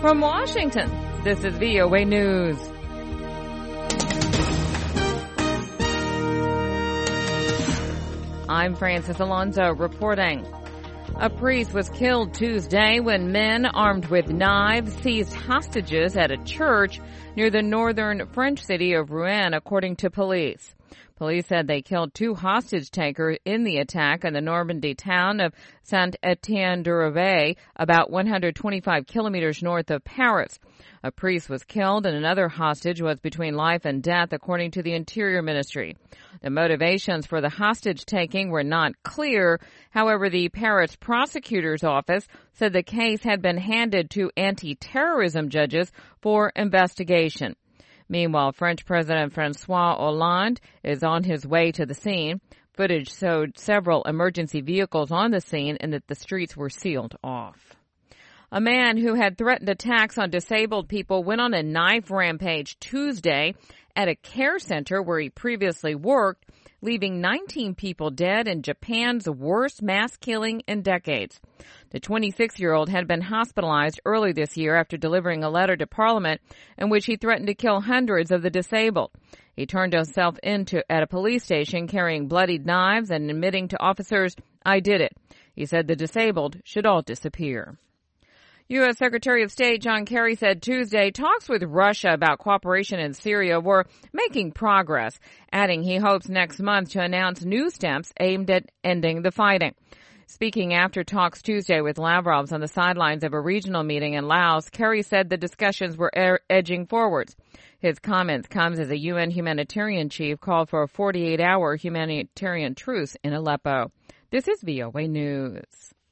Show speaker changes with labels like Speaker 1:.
Speaker 1: From Washington, this is VOA News. I'm Francis Alonso reporting. A priest was killed Tuesday when men armed with knives seized hostages at a church near the northern French city of Rouen, according to police. Police said they killed 2 hostage takers in the attack in the Normandy town of Saint-Étienne-du-Rouvray, about 125 kilometers north of Paris. A priest was killed and another hostage was between life and death, according to the Interior Ministry. The motivations for the hostage-taking were not clear. However, the Paris prosecutor's office said the case had been handed to anti-terrorism judges for investigation. Meanwhile, French President François Hollande is on his way to the scene. Footage showed several emergency vehicles on the scene and that the streets were sealed off. A man who had threatened attacks on disabled people went on a knife rampage Tuesday at a care center where he previously worked, leaving 19 people dead in Japan's worst mass killing in decades. The 26-year-old had been hospitalized early this year after delivering a letter to Parliament in which he threatened to kill hundreds of the disabled. He turned himself in at a police station carrying bloodied knives and admitting to officers, "I did it." He said the disabled should all disappear. U.S. Secretary of State John Kerry said Tuesday talks with Russia about cooperation in Syria were making progress, adding he hopes next month to announce new steps aimed at ending the fighting. Speaking after talks Tuesday with Lavrov's on the sidelines of a regional meeting in Laos, Kerry said the discussions were edging forwards. His comments comes as a UN humanitarian chief called for a 48-hour humanitarian truce in Aleppo. This is VOA News.